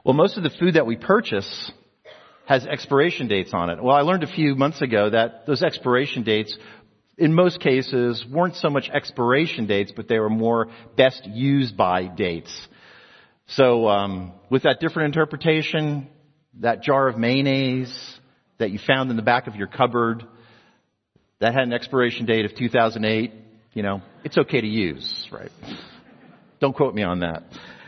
Well, most of the food that we purchase has expiration dates on it. Well, I learned a few months ago that those expiration dates, in most cases, weren't so much expiration dates, but they were more best used by dates. So, with that different interpretation, that jar of mayonnaise that you found in the back of your cupboard, that had an expiration date of 2008, it's okay to use, right? Don't quote me on that.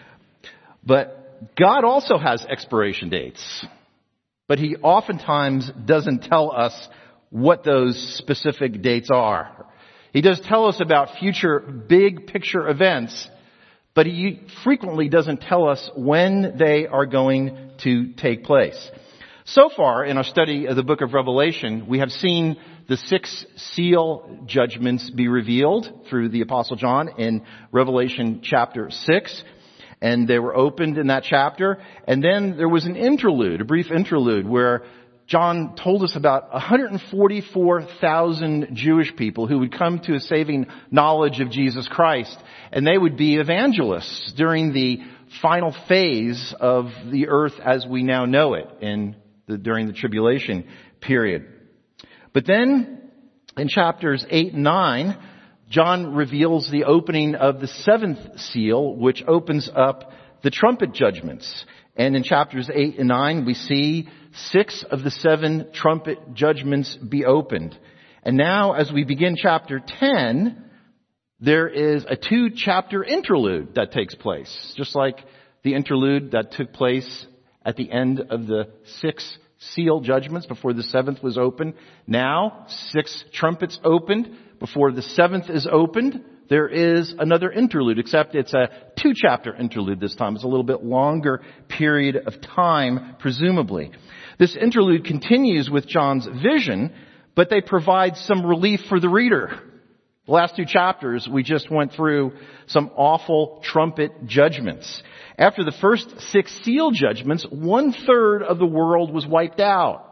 But God also has expiration dates. But He oftentimes doesn't tell us what those specific dates are. He does tell us about future big picture events, but He frequently doesn't tell us when they are going to take place. So far in our study of the book of Revelation, we have seen the 6 seal judgments be revealed through the Apostle John in Revelation chapter 6. And they were opened in that chapter. And then there was an interlude, a brief interlude, where John told us about 144,000 Jewish people who would come to a saving knowledge of Jesus Christ. And they would be evangelists during the final phase of the earth as we now know it during the tribulation period. But then in chapters 8 and 9, John reveals the opening of the 7th seal, which opens up the trumpet judgments. And in chapters 8 and 9, we see 6 of the 7 trumpet judgments be opened. And now, as we begin chapter 10, there is a 2-chapter interlude that takes place. Just like the interlude that took place at the end of the 6 seal judgments before the 7th was opened. Now, 6 trumpets opened before the 7th is opened. There is another interlude, except it's a 2-chapter interlude this time. It's a little bit longer period of time, presumably. This interlude continues with John's vision, but they provide some relief for the reader. The last 2 chapters, we just went through some awful trumpet judgments. After the first 6 seal judgments, 1/3 of the world was wiped out.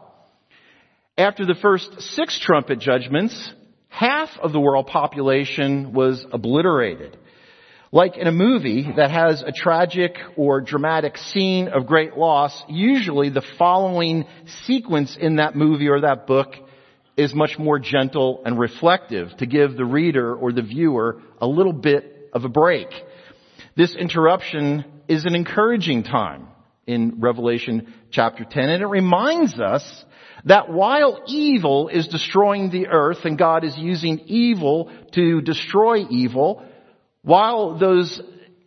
After the first 6 trumpet judgments, half of the world population was obliterated. Like in a movie that has a tragic or dramatic scene of great loss, usually the following sequence in that movie or that book is much more gentle and reflective to give the reader or the viewer a little bit of a break. This interruption is an encouraging time in Revelation chapter 10, and it reminds us that while evil is destroying the earth and God is using evil to destroy evil, while those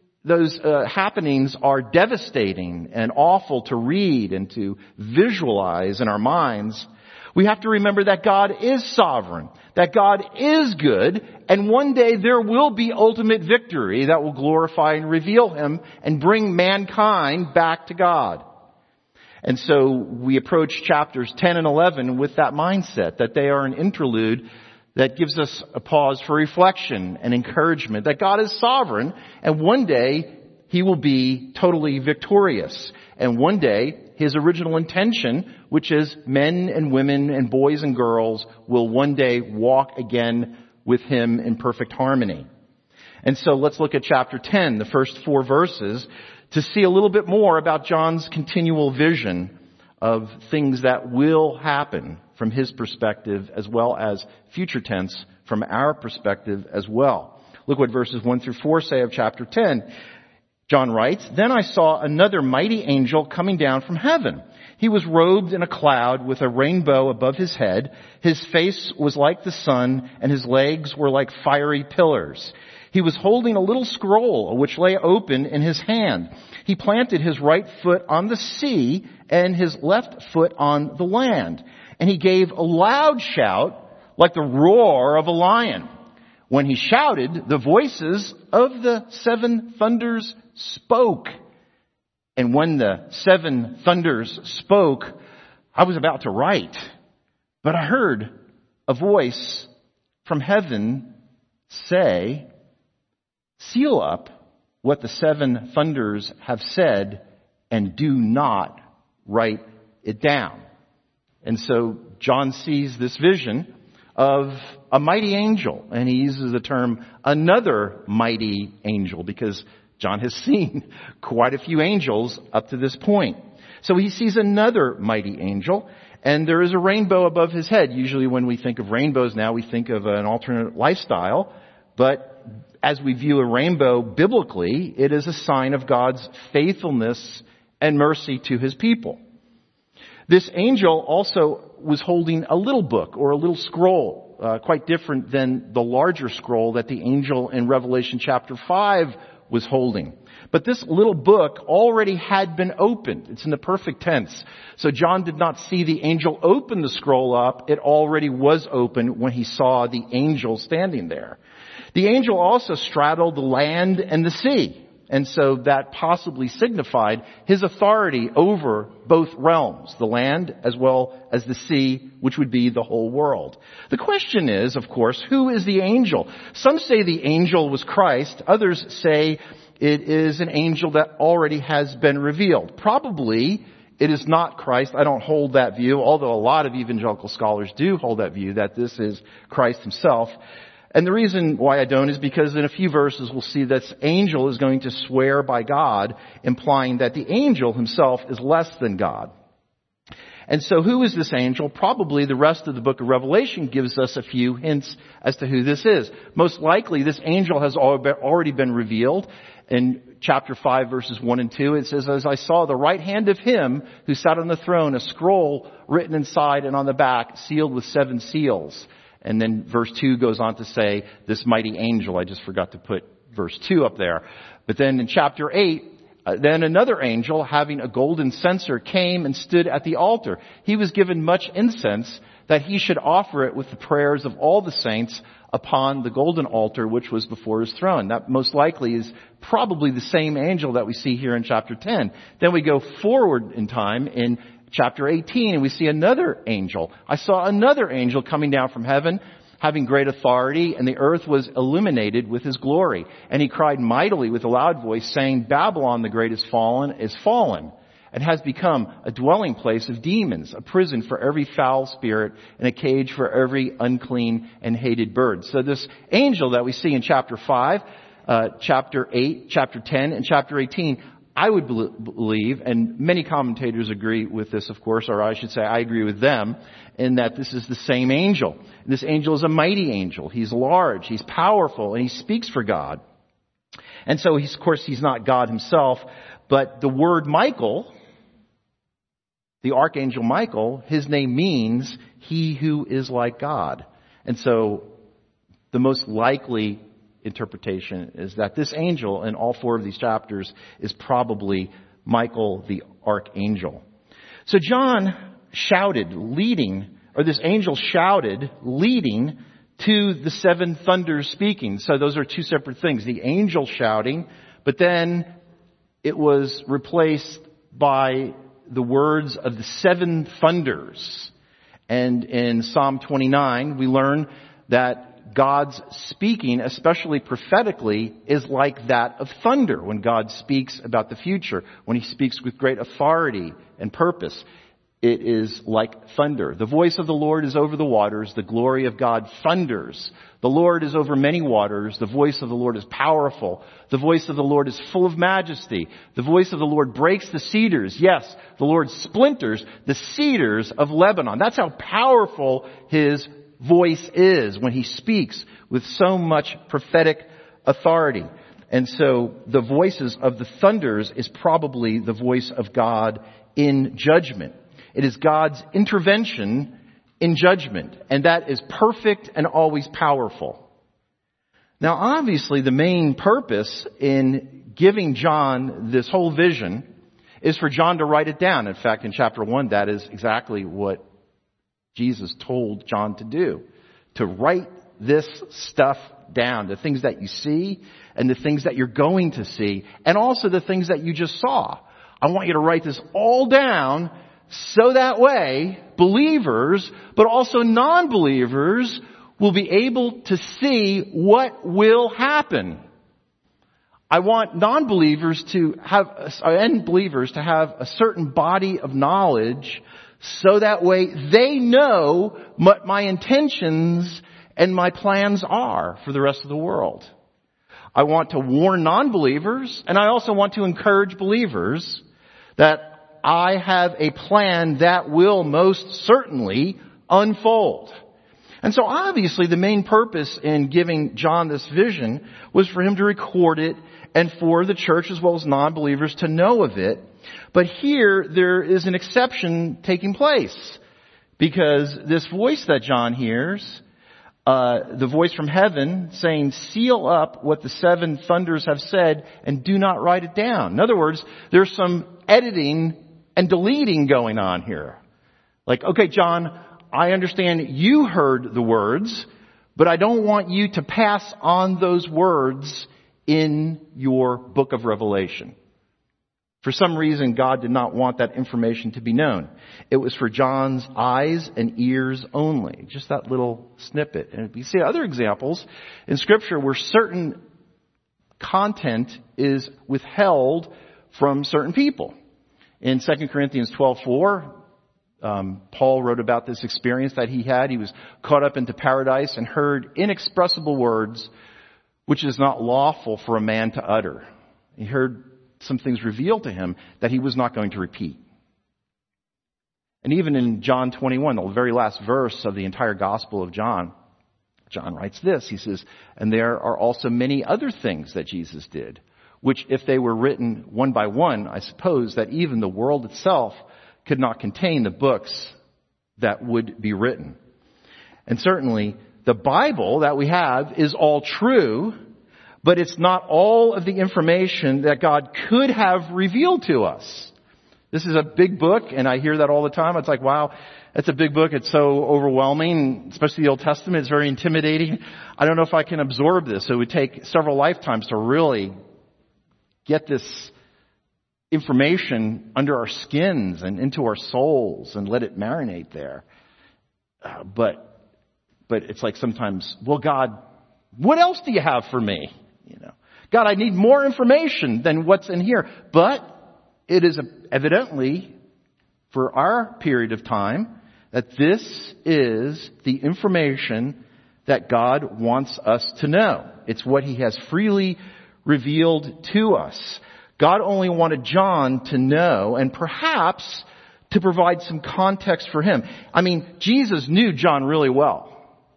happenings are devastating and awful to read and to visualize in our minds, we have to remember that God is sovereign, that God is good, and one day there will be ultimate victory that will glorify and reveal Him and bring mankind back to God. And so we approach chapters 10 and 11 with that mindset, that they are an interlude that gives us a pause for reflection and encouragement, that God is sovereign, and one day He will be totally victorious. And one day, His original intention, which is men and women and boys and girls, will one day walk again with Him in perfect harmony. And so let's look at chapter 10, the first 4 verses, to see a little bit more about John's continual vision of things that will happen from his perspective, as well as future tense from our perspective as well. Look what verses 1 through 4 say of chapter 10. John writes, "Then I saw another mighty angel coming down from heaven. He was robed in a cloud with a rainbow above his head. His face was like the sun, and his legs were like fiery pillars. He was holding a little scroll, which lay open in his hand. He planted his right foot on the sea and his left foot on the land. And he gave a loud shout like the roar of a lion. When he shouted, the voices of the 7 thunders spoke. And when the 7 thunders spoke, I was about to write, but I heard a voice from heaven say, 'Seal up what the 7 thunders have said and do not write it down.'" And so John sees this vision of a mighty angel, and he uses the term another mighty angel because John has seen quite a few angels up to this point. So he sees another mighty angel, and there is a rainbow above his head. Usually when we think of rainbows now, we think of an alternate lifestyle. But as we view a rainbow biblically, it is a sign of God's faithfulness and mercy to his people. This angel also was holding a little book or a little scroll, quite different than the larger scroll that the angel in Revelation chapter 5 was holding. But this little book already had been opened. It's in the perfect tense. So John did not see the angel open the scroll up. It already was open when he saw the angel standing there. The angel also straddled the land and the sea. And so that possibly signified his authority over both realms, the land as well as the sea, which would be the whole world. The question is, of course, who is the angel? Some say the angel was Christ. Others say it is an angel that already has been revealed. Probably it is not Christ. I don't hold that view, although a lot of evangelical scholars do hold that view that this is Christ himself. And the reason why I don't is because in a few verses we'll see that this angel is going to swear by God, implying that the angel himself is less than God. And so who is this angel? Probably the rest of the book of Revelation gives us a few hints as to who this is. Most likely this angel has already been revealed. In chapter 5 verses 1 and 2 it says, "As I saw the right hand of him who sat on the throne, a scroll written inside and on the back, sealed with 7 seals." And then verse 2 goes on to say, this mighty angel. I just forgot to put verse 2 up there. But then in chapter 8, then another angel having a golden censer came and stood at the altar. He was given much incense that he should offer it with the prayers of all the saints upon the golden altar which was before his throne. That most likely is probably the same angel that we see here in chapter 10. Then we go forward in time in chapter 18, and we see another angel. I saw another angel coming down from heaven, having great authority, and the earth was illuminated with his glory. And he cried mightily with a loud voice, saying, "Babylon the great is fallen, and has become a dwelling place of demons, a prison for every foul spirit, and a cage for every unclean and hated bird." So this angel that we see in chapter 5, chapter 8, chapter 10, and chapter 18, I would believe, and many commentators agree with this, of course, or I should say I agree with them, in that this is the same angel. This angel is a mighty angel. He's large, he's powerful, and he speaks for God. And so, of course, he's not God himself, but the word Michael, the archangel Michael, his name means he who is like God. And so the most likely interpretation is that this angel in all 4 of these chapters is probably Michael the archangel. So John shouted, this angel shouted, leading to the 7 thunders speaking. So those are 2 separate things. The angel shouting, but then it was replaced by the words of the 7 thunders. And in Psalm 29, we learn that God's speaking, especially prophetically, is like that of thunder when God speaks about the future. When he speaks with great authority and purpose, it is like thunder. The voice of the Lord is over the waters. The glory of God thunders. The Lord is over many waters. The voice of the Lord is powerful. The voice of the Lord is full of majesty. The voice of the Lord breaks the cedars. Yes, the Lord splinters the cedars of Lebanon. That's how powerful his voice is when he speaks with so much prophetic authority. And so the voices of the thunders is probably the voice of God in judgment. It is God's intervention in judgment, and that is perfect and always powerful. Now, obviously, the main purpose in giving John this whole vision is for John to write it down. In fact, in chapter 1, that is exactly what Jesus told John to do, to write this stuff down, the things that you see and the things that you're going to see, and also the things that you just saw. I want you to write this all down so that way believers, but also non-believers, will be able to see what will happen. I want non-believers and believers to have a certain body of knowledge so that way they know what my intentions and my plans are for the rest of the world. I want to warn non-believers, and I also want to encourage believers that I have a plan that will most certainly unfold. And so obviously the main purpose in giving John this vision was for him to record it and for the church as well as non-believers to know of it. But here there is an exception taking place, because this voice that John hears, the voice from heaven saying, seal up what the seven thunders have said and do not write it down. In other words, there's some editing and deleting going on here. Like, okay, John, I understand you heard the words, but I don't want you to pass on those words in your book of Revelation. For some reason, God did not want that information to be known. It was for John's eyes and ears only. Just that little snippet. And you see other examples in Scripture where certain content is withheld from certain people. In 2 Corinthians 12:4, Paul wrote about this experience that he had. He was caught up into paradise and heard inexpressible words which is not lawful for a man to utter. He heard some things revealed to him that he was not going to repeat. And even in John 21, the very last verse of the entire Gospel of John, John writes this. He says, and there are also many other things that Jesus did, which if they were written one by one, I suppose that even the world itself could not contain the books that would be written. And certainly the Bible that we have is all true, but it's not all of the information that God could have revealed to us. This is a big book, and I hear that all the time. It's like, wow, that's a big book. It's so overwhelming, especially the Old Testament. It's very intimidating. I don't know if I can absorb this. It would take several lifetimes to really get this information under our skins and into our souls and let it marinate there. But it's like sometimes, well, God, what else do you have for me? God, I need more information than what's in here. But it is evidently, for our period of time, that this is the information that God wants us to know. It's what He has freely revealed to us. God only wanted John to know, and perhaps to provide some context for him. I mean, Jesus knew John really well.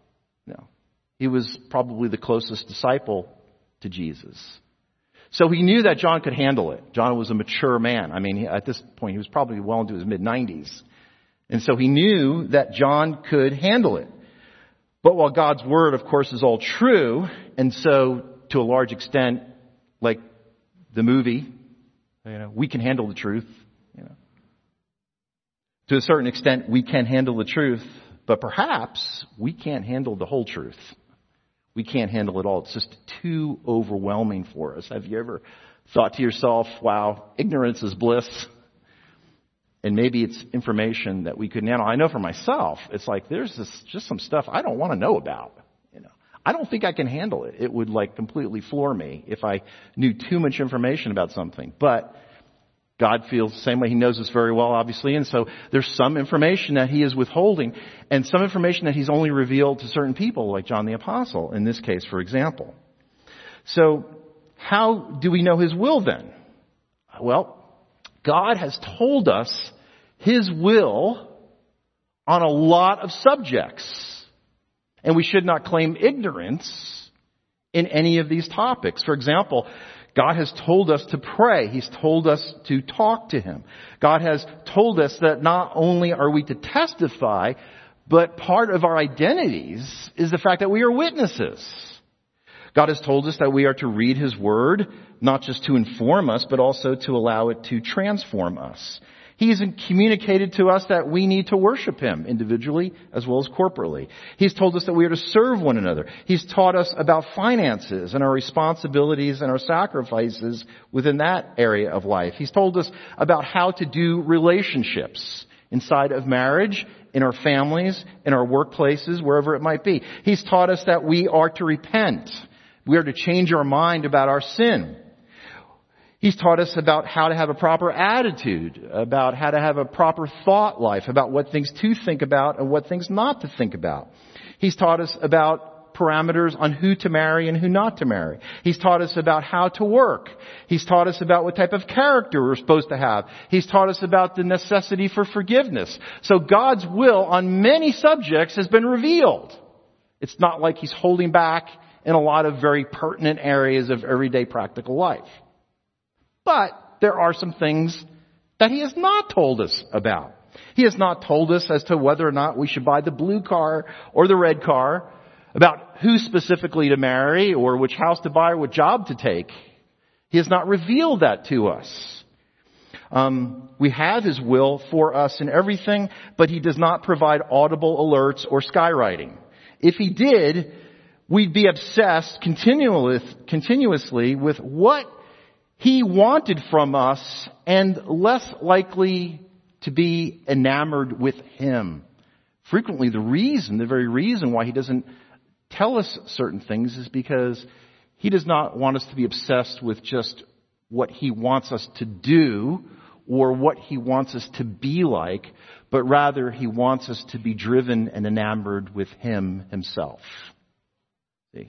He was probably the closest disciple to Jesus. So he knew that John could handle it. John was a mature man. I mean, at this point, he was probably well into his mid-90s. And so he knew that John could handle it. But while God's word, of course, is all true, and so to a large extent, like the movie, we can handle the truth. To a certain extent, we can handle the truth, but perhaps we can't handle the whole truth. We can't handle it all. It's just too overwhelming for us. Have you ever thought to yourself, wow, ignorance is bliss? And maybe it's information that we couldn't handle. I know for myself, it's like there's just some stuff I don't want to know about. I don't think I can handle it. It would completely floor me if I knew too much information about something. But God feels the same way. He knows us very well, obviously. And so there's some information that He is withholding and some information that He's only revealed to certain people, like John the Apostle, in this case, for example. So how do we know His will then? Well, God has told us His will on a lot of subjects. And we should not claim ignorance in any of these topics. For example, God has told us to pray. He's told us to talk to Him. God has told us that not only are we to testify, but part of our identities is the fact that we are witnesses. God has told us that we are to read His Word, not just to inform us, but also to allow it to transform us. He's communicated to us that we need to worship Him individually as well as corporately. He's told us that we are to serve one another. He's taught us about finances and our responsibilities and our sacrifices within that area of life. He's told us about how to do relationships inside of marriage, in our families, in our workplaces, wherever it might be. He's taught us that we are to repent. We are to change our mind about our sin. He's taught us about how to have a proper attitude, about how to have a proper thought life, about what things to think about and what things not to think about. He's taught us about parameters on who to marry and who not to marry. He's taught us about how to work. He's taught us about what type of character we're supposed to have. He's taught us about the necessity for forgiveness. So God's will on many subjects has been revealed. It's not like He's holding back in a lot of very pertinent areas of everyday practical life. But there are some things that He has not told us about. He has not told us as to whether or not we should buy the blue car or the red car, about who specifically to marry or which house to buy or what job to take. He has not revealed that to us. We have His will for us in everything, but He does not provide audible alerts or skywriting. If He did, we'd be obsessed continuously with what He wanted from us and less likely to be enamored with Him. Frequently the very reason why He doesn't tell us certain things is because He does not want us to be obsessed with just what He wants us to do or what He wants us to be like, but rather He wants us to be driven and enamored with Him Himself. See?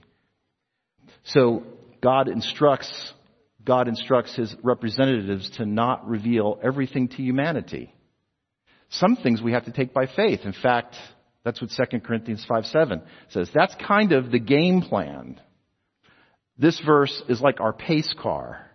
So God instructs His representatives to not reveal everything to humanity. Some things we have to take by faith. In fact, that's what 2 Corinthians 5:7 says. That's kind of the game plan. This verse is like our pace car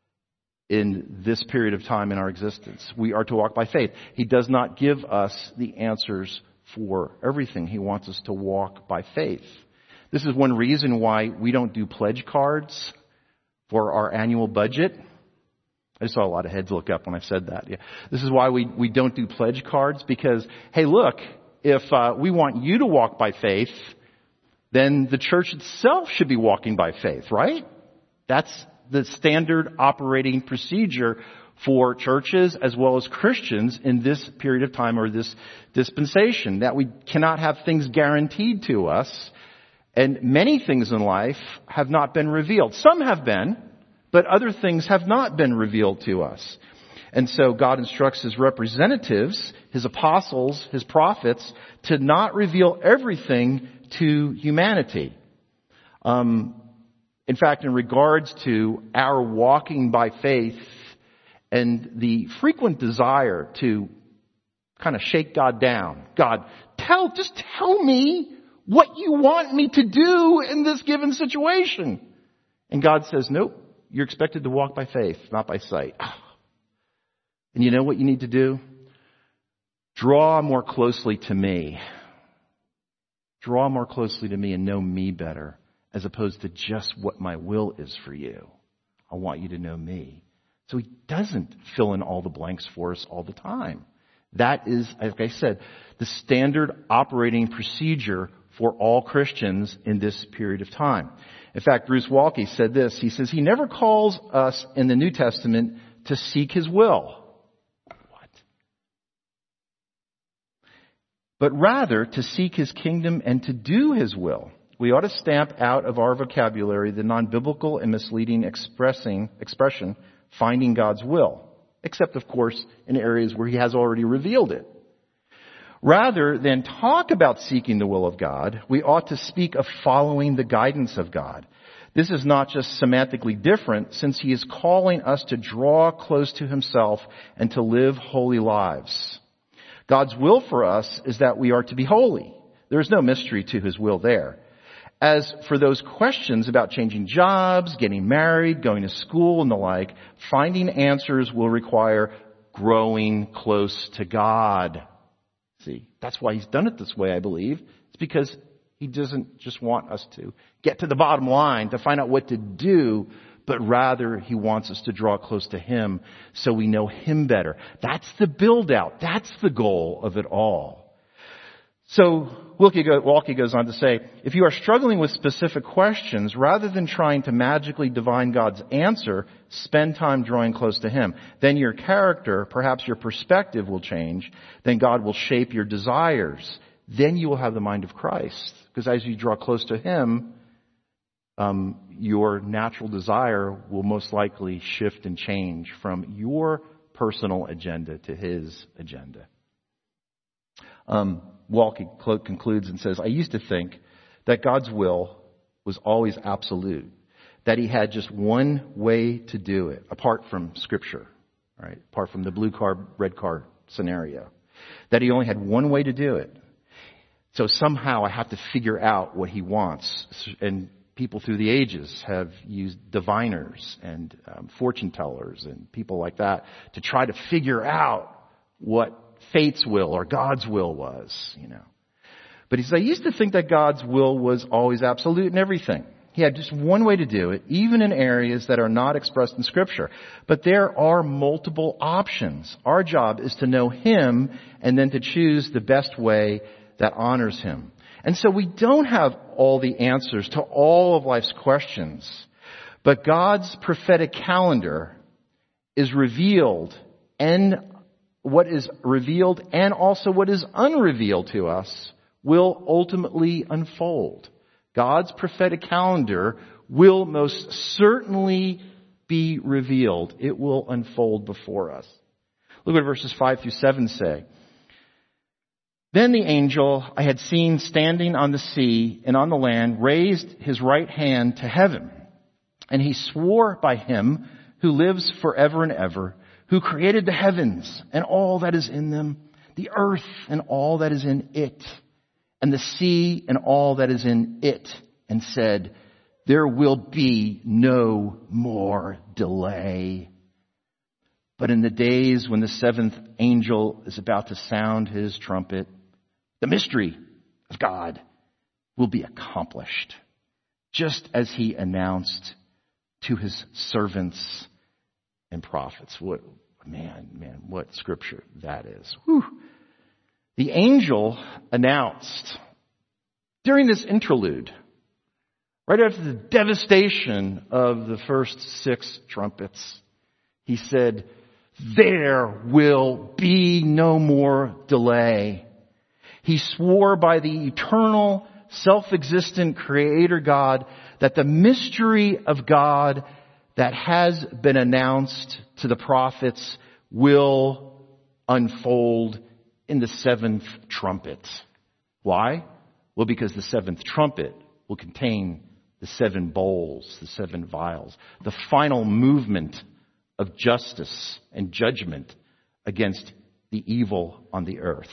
in this period of time in our existence. We are to walk by faith. He does not give us the answers for everything. He wants us to walk by faith. This is one reason why we don't do pledge cards for our annual budget. I saw a lot of heads look up when I said that. Yeah. This is why we don't do pledge cards, because, hey, look, if we want you to walk by faith, then the church itself should be walking by faith, right? That's the standard operating procedure for churches as well as Christians in this period of time or this dispensation, that we cannot have things guaranteed to us. And many things in life have not been revealed. Some have been, but other things have not been revealed to us. And so God instructs His representatives, His apostles, His prophets, to not reveal everything to humanity. In fact, in regards to our walking by faith and the frequent desire to kind of shake God down. God, just tell me what you want me to do in this given situation. And God says, nope, you're expected to walk by faith, not by sight. And you know what you need to do? Draw more closely to me. Draw more closely to me and know me better, as opposed to just what my will is for you. I want you to know me. So He doesn't fill in all the blanks for us all the time. That is, like I said, the standard operating procedure for all Christians in this period of time. In fact, Bruce Waltke said this. He says, He never calls us in the New Testament to seek His will. What? But rather to seek His kingdom and to do His will. We ought to stamp out of our vocabulary the non-biblical and misleading expression, finding God's will. Except, of course, in areas where He has already revealed it. Rather than talk about seeking the will of God, we ought to speak of following the guidance of God. This is not just semantically different, since He is calling us to draw close to Himself and to live holy lives. God's will for us is that we are to be holy. There is no mystery to His will there. As for those questions about changing jobs, getting married, going to school, and the like, finding answers will require growing close to God. See, that's why He's done it this way, I believe. It's because He doesn't just want us to get to the bottom line to find out what to do, but rather He wants us to draw close to Him so we know Him better. That's the build out. That's the goal of it all. So Waltke goes on to say, if you are struggling with specific questions, rather than trying to magically divine God's answer, spend time drawing close to Him. Then your character, perhaps your perspective will change. Then God will shape your desires. Then you will have the mind of Christ. Because as you draw close to Him, your natural desire will most likely shift and change from your personal agenda to His agenda. Waltke concludes and says, I used to think that God's will was always absolute, that he had just one way to do it, apart from Scripture, right? Apart from the blue car, red car scenario, that he only had one way to do it. So somehow I have to figure out what he wants. And people through the ages have used diviners and fortune tellers and people like that to try to figure out what fate's will or God's will was, But he said, I used to think that God's will was always absolute in everything. He had just one way to do it, even in areas that are not expressed in Scripture. But there are multiple options. Our job is to know him and then to choose the best way that honors him. And so we don't have all the answers to all of life's questions. But God's prophetic calendar is revealed, and what is revealed and also what is unrevealed to us will ultimately unfold. God's prophetic calendar will most certainly be revealed. It will unfold before us. Look what verses 5 through 7 say. Then the angel I had seen standing on the sea and on the land raised his right hand to heaven. And he swore by him who lives forever and ever, who created the heavens and all that is in them, the earth and all that is in it, and the sea and all that is in it, and said, there will be no more delay. But in the days when the seventh angel is about to sound his trumpet, the mystery of God will be accomplished, just as he announced to his servants and prophets. What scripture that is. Whew. The angel announced during this interlude, right after the devastation of the first 6 trumpets, he said, there will be no more delay. He swore by the eternal, self-existent Creator God that the mystery of God that has been announced to the prophets will unfold in the 7th trumpet. Why? Well, because the 7th trumpet will contain the 7 bowls, the 7 vials, the final movement of justice and judgment against the evil on the earth.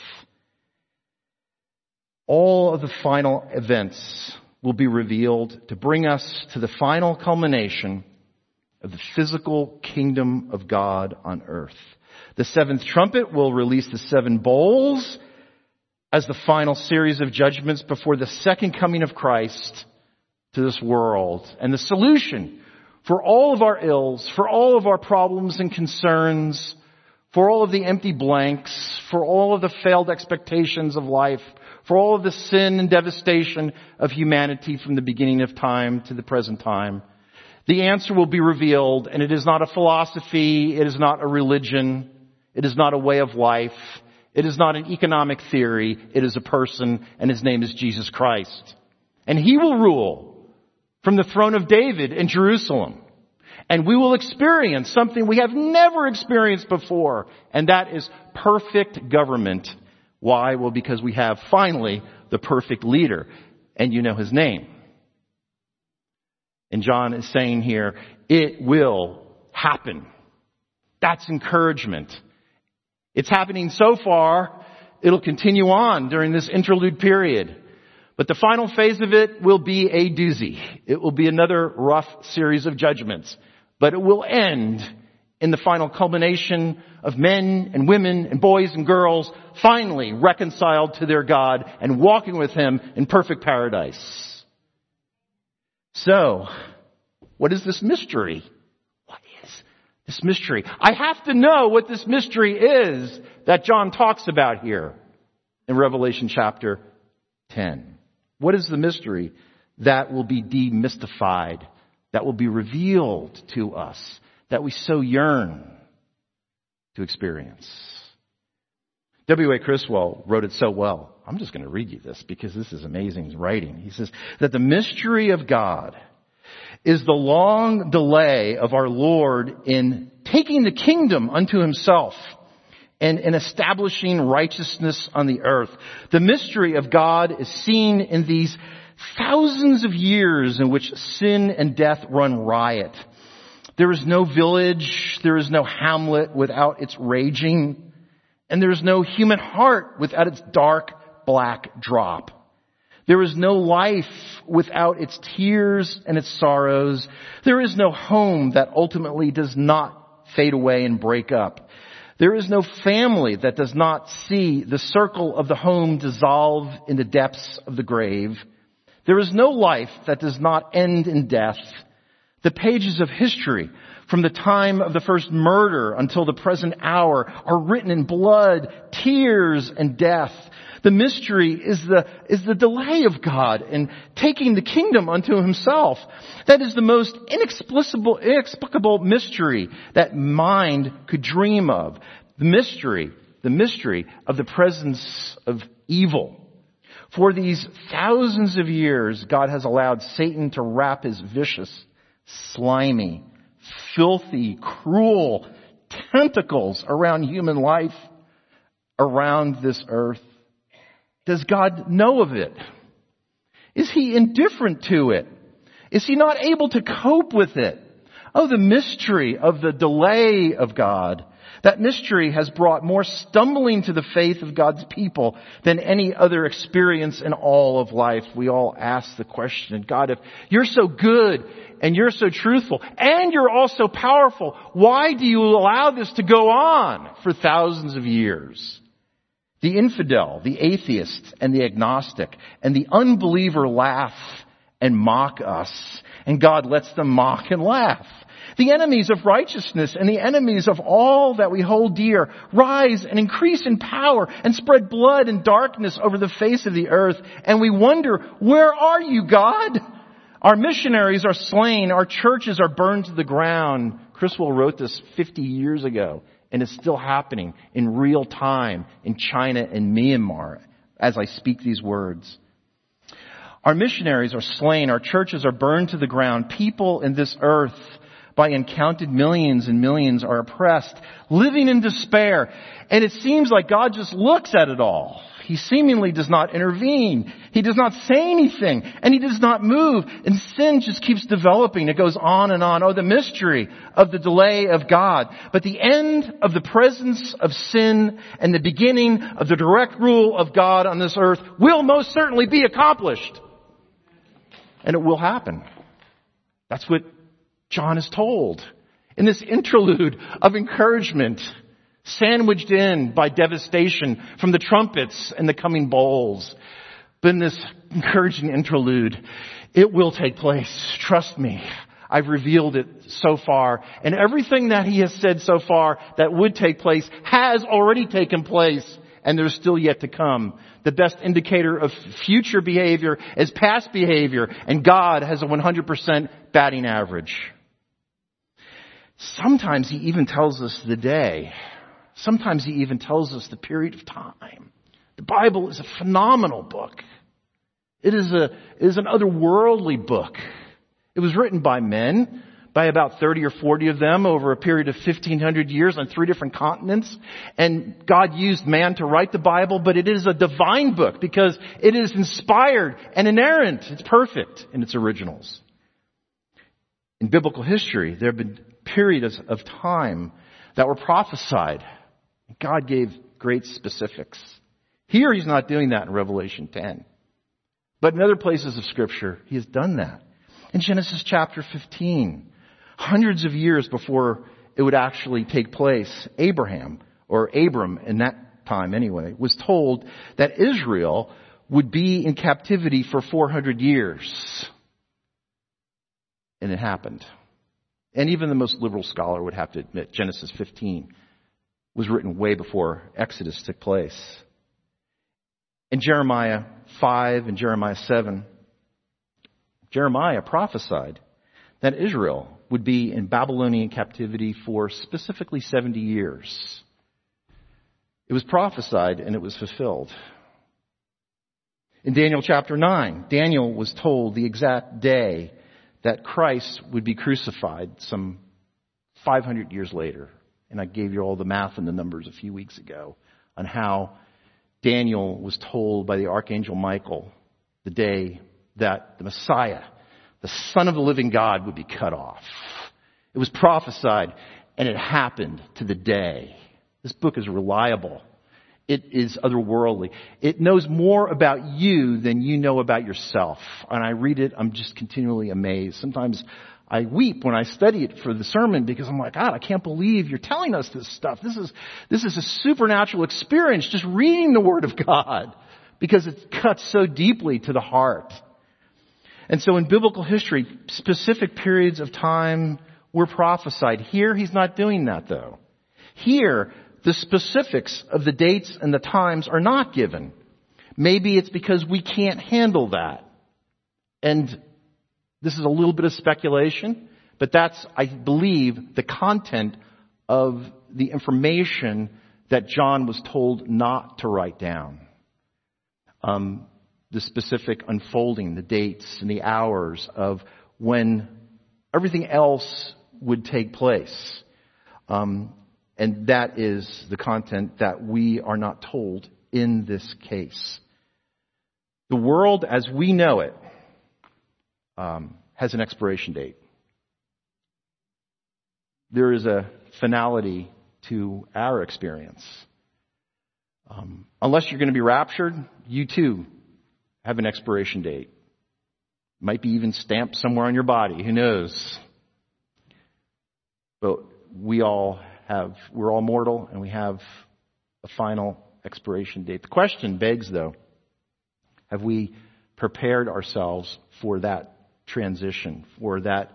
All of the final events will be revealed to bring us to the final culmination of the physical kingdom of God on earth. The 7th trumpet will release the 7 bowls as the final series of judgments before the second coming of Christ to this world. And the solution for all of our ills, for all of our problems and concerns, for all of the empty blanks, for all of the failed expectations of life, for all of the sin and devastation of humanity from the beginning of time to the present time, the answer will be revealed, and it is not a philosophy, it is not a religion, it is not a way of life, it is not an economic theory, it is a person, and his name is Jesus Christ. And he will rule from the throne of David in Jerusalem. And we will experience something we have never experienced before, and that is perfect government. Why? Well, because we have finally the perfect leader, and you know his name. And John is saying here, it will happen. That's encouragement. It's happening so far, it'll continue on during this interlude period. But the final phase of it will be a doozy. It will be another rough series of judgments. But it will end in the final culmination of men and women and boys and girls finally reconciled to their God and walking with him in perfect paradise. So, what is this mystery? What is this mystery? I have to know what this mystery is that John talks about here in Revelation chapter 10. What is the mystery that will be demystified, that will be revealed to us, that we so yearn to experience? W.A. Criswell wrote it so well. I'm just going to read you this because this is amazing writing. He says that the mystery of God is the long delay of our Lord in taking the kingdom unto himself and in establishing righteousness on the earth. The mystery of God is seen in these thousands of years in which sin and death run riot. There is no village, there is no hamlet without its raging, and there is no human heart without its dark black drop. There is no life without its tears and its sorrows. There is no home that ultimately does not fade away and break up. There is no family that does not see the circle of the home dissolve in the depths of the grave. There is no life that does not end in death. The pages of history, from the time of the first murder until the present hour, are written in blood, tears, and death. The mystery is the delay of God in taking the kingdom unto himself. That is the most inexplicable mystery that mind could dream of. The mystery of the presence of evil. For these thousands of years, God has allowed Satan to wrap his vicious, slimy, filthy, cruel tentacles around human life, around this earth. Does God know of it? Is he indifferent to it? Is he not able to cope with it? Oh, the mystery of the delay of God. That mystery has brought more stumbling to the faith of God's people than any other experience in all of life. We all ask the question, God, if you're so good and you're so truthful and you're also powerful, why do you allow this to go on for thousands of years? The infidel, the atheist, and the agnostic, and the unbeliever laugh and mock us, and God lets them mock and laugh. The enemies of righteousness and the enemies of all that we hold dear rise and increase in power and spread blood and darkness over the face of the earth, and we wonder, where are you, God? Our missionaries are slain, our churches are burned to the ground. Criswell wrote this 50 years ago. And it's still happening in real time in China and Myanmar as I speak these words. Our missionaries are slain. Our churches are burned to the ground. People in this earth, by uncounted millions and millions, are oppressed, living in despair. And it seems like God just looks at it all. He seemingly does not intervene. He does not say anything. And he does not move. And sin just keeps developing. It goes on and on. Oh, the mystery of the delay of God. But the end of the presence of sin and the beginning of the direct rule of God on this earth will most certainly be accomplished. And it will happen. That's what John is told in this interlude of encouragement, sandwiched in by devastation from the trumpets and the coming bowls. But in this encouraging interlude, it will take place. Trust me. I've revealed it so far. And everything that he has said so far that would take place has already taken place. And there's still yet to come. The best indicator of future behavior is past behavior. And God has a 100% batting average. Sometimes he even tells us the day. Sometimes he even tells us the period of time. The Bible is a phenomenal book. It is an otherworldly book. It was written by men, by about 30 or 40 of them over a period of 1,500 years on 3 different continents. And God used man to write the Bible, but it is a divine book because it is inspired and inerrant. It's perfect in its originals. In biblical history, there have been periods of time that were prophesied. God gave great specifics. Here he's not doing that in Revelation 10. But in other places of Scripture, he has done that. In Genesis chapter 15, hundreds of years before it would actually take place, Abraham, or Abram in that time anyway, was told that Israel would be in captivity for 400 years. And it happened. And even the most liberal scholar would have to admit Genesis 15 was written way before Exodus took place. In Jeremiah 5 and Jeremiah 7, Jeremiah prophesied that Israel would be in Babylonian captivity for specifically 70 years. It was prophesied and it was fulfilled. In Daniel chapter 9, Daniel was told the exact day that Christ would be crucified some 500 years later. And I gave you all the math and the numbers a few weeks ago on how Daniel was told by the Archangel Michael the day that the Messiah, the Son of the living God, would be cut off. It was prophesied, and it happened to the day. This book is reliable. It is otherworldly. It knows more about you than you know about yourself. And I read it, I'm just continually amazed. Sometimes I weep when I study it for the sermon because I'm like, God, I can't believe you're telling us this stuff. This is a supernatural experience, just reading the Word of God, because it cuts so deeply to the heart. And so in biblical history, specific periods of time were prophesied. Here, he's not doing that, though. Here, the specifics of the dates and the times are not given. Maybe it's because we can't handle that. And this is a little bit of speculation, but that's, I believe, the content of the information that John was told not to write down. The specific unfolding, the dates and the hours of when everything else would take place. And that is the content that we are not told in this case. The world as we know it has an expiration date. There is a finality to our experience. Unless you're going to be raptured, you too have an expiration date. Might be even stamped somewhere on your body. Who knows? But we're all mortal, and we have a final expiration date. The question begs, though, have we prepared ourselves for that transition, for that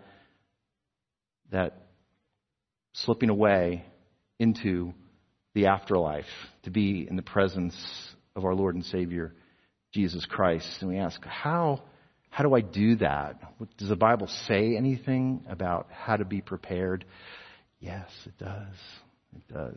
slipping away into the afterlife, to be in the presence of our Lord and Savior, Jesus Christ? And we ask, how do I do that? Does the Bible say anything about how to be prepared? Yes, it does. It does.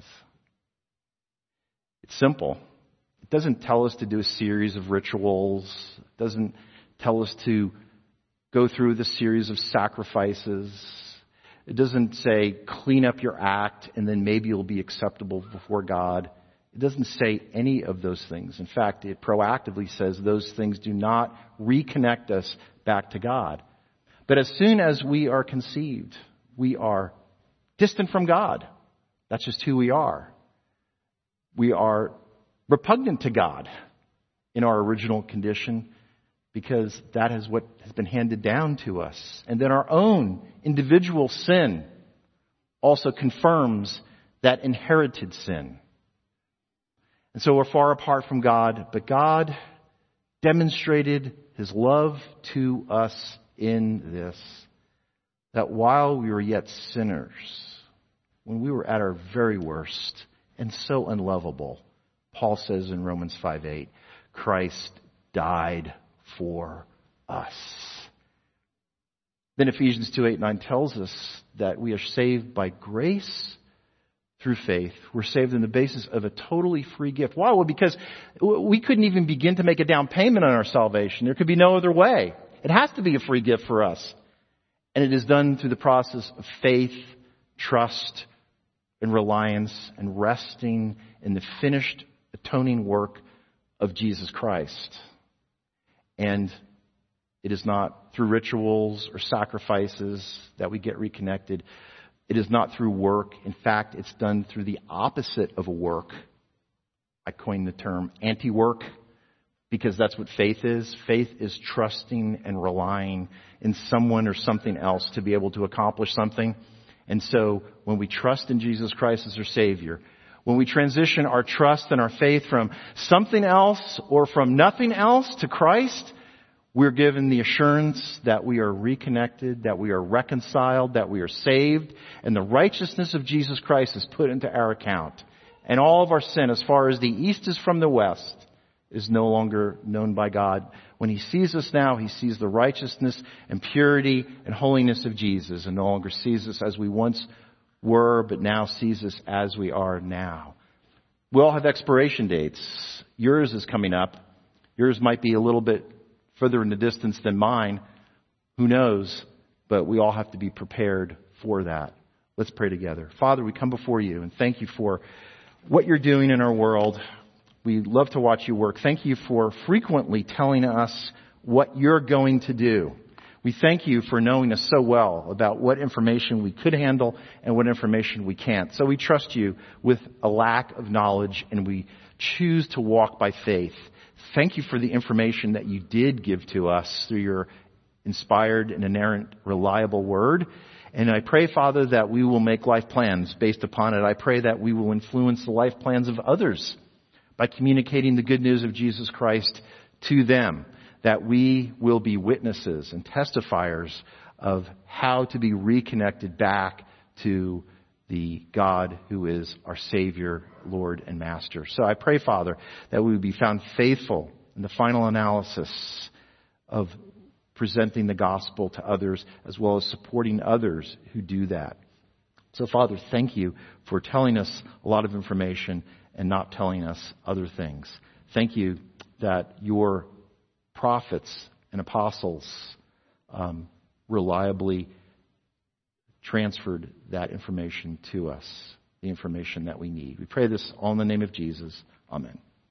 It's simple. It doesn't tell us to do a series of rituals. It doesn't tell us to go through the series of sacrifices. It doesn't say clean up your act and then maybe you'll be acceptable before God. It doesn't say any of those things. In fact, it proactively says those things do not reconnect us back to God. But as soon as we are conceived, we are distant from God. That's just who we are. We are repugnant to God in our original condition because that is what has been handed down to us. And then our own individual sin also confirms that inherited sin. And so we're far apart from God, but God demonstrated His love to us in this, that while we were yet sinners, when we were at our very worst and so unlovable, Paul says in Romans 5:8, Christ died for us. Then Ephesians 2:8-9 tells us that we are saved by grace through faith. We're saved on the basis of a totally free gift. Why? Well, because we couldn't even begin to make a down payment on our salvation. There could be no other way. It has to be a free gift for us. And it is done through the process of faith, trust, and reliance, and resting in the finished atoning work of Jesus Christ. And it is not through rituals or sacrifices that we get reconnected. It is not through work. In fact, it's done through the opposite of a work. I coined the term anti-work because that's what faith is. Faith is trusting and relying in someone or something else to be able to accomplish something. And so when we trust in Jesus Christ as our Savior, when we transition our trust and our faith from something else or from nothing else to Christ, we're given the assurance that we are reconnected, that we are reconciled, that we are saved, and the righteousness of Jesus Christ is put into our account. And all of our sin, as far as the east is from the west, is no longer known by God. When He sees us now, He sees the righteousness and purity and holiness of Jesus, and no longer sees us as we once were, but now sees us as we are now. We all have expiration dates. Yours is coming up. Yours might be a little bit further in the distance than mine. Who knows? But we all have to be prepared for that. Let's pray together. Father, we come before You and thank You for what You're doing in our world. We love to watch You work. Thank You for frequently telling us what you're going to do. We thank you for knowing us so well about what information we could handle and what information we can't. So we trust you with a lack of knowledge, and we choose to walk by faith. Thank you for the information that you did give to us through your inspired and inerrant, reliable word. And I pray, Father, that we will make life plans based upon it. I pray that we will influence the life plans of others by communicating the good news of Jesus Christ to them, that we will be witnesses and testifiers of how to be reconnected back to the God who is our Savior, Lord, and Master. So I pray, Father, that we would be found faithful in the final analysis of presenting the gospel to others, as well as supporting others who do that. So, Father, thank you for telling us a lot of information and not telling us other things. Thank you that your prophets and apostles reliably transferred that information to us, the information that we need. We pray this all in the name of Jesus. Amen.